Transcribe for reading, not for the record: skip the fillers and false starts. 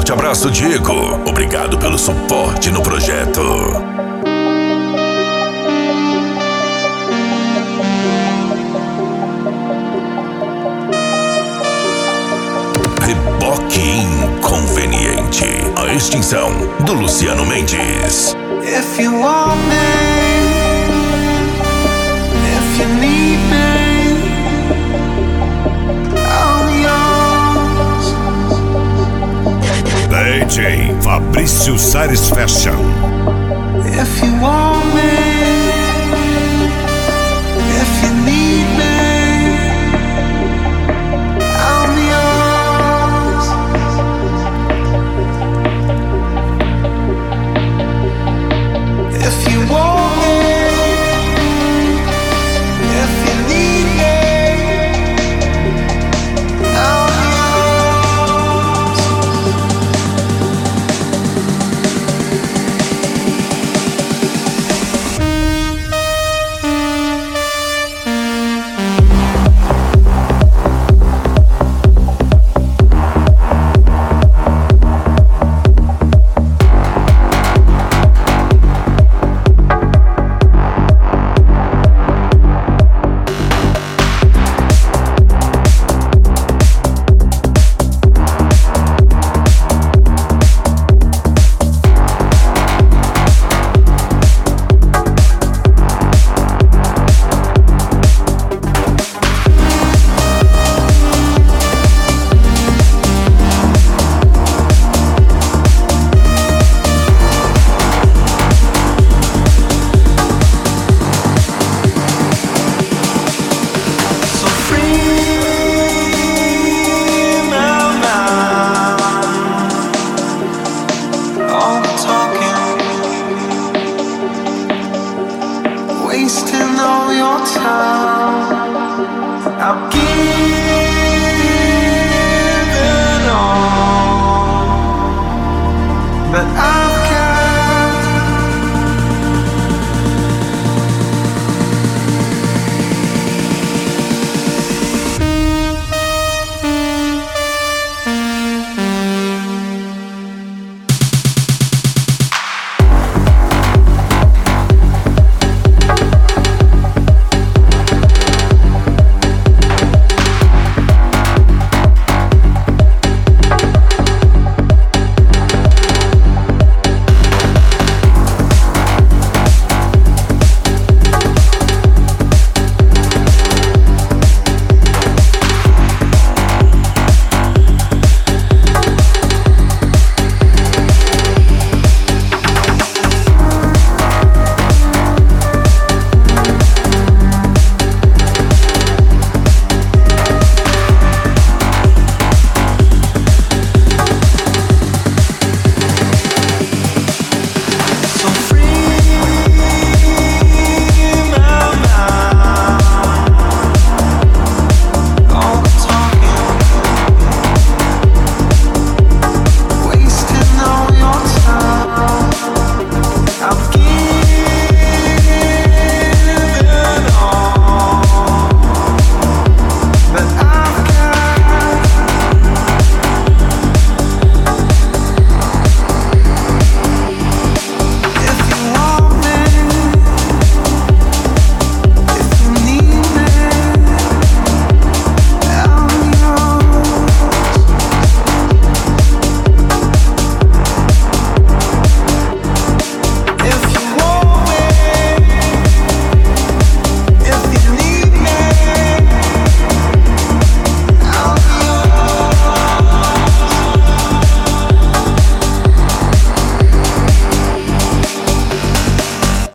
forte abraço, Diego. Obrigado pelo suporte no projeto. Reboque Inconveniente. A extinção do Luciano Mendes. If you want me, if you need me, I'm yours. DJ Fabrício Sares Fashion. If you want me, if you need me, I'm yours. If you want me, if you need me, I'm yours. Wasting all your time. I'll give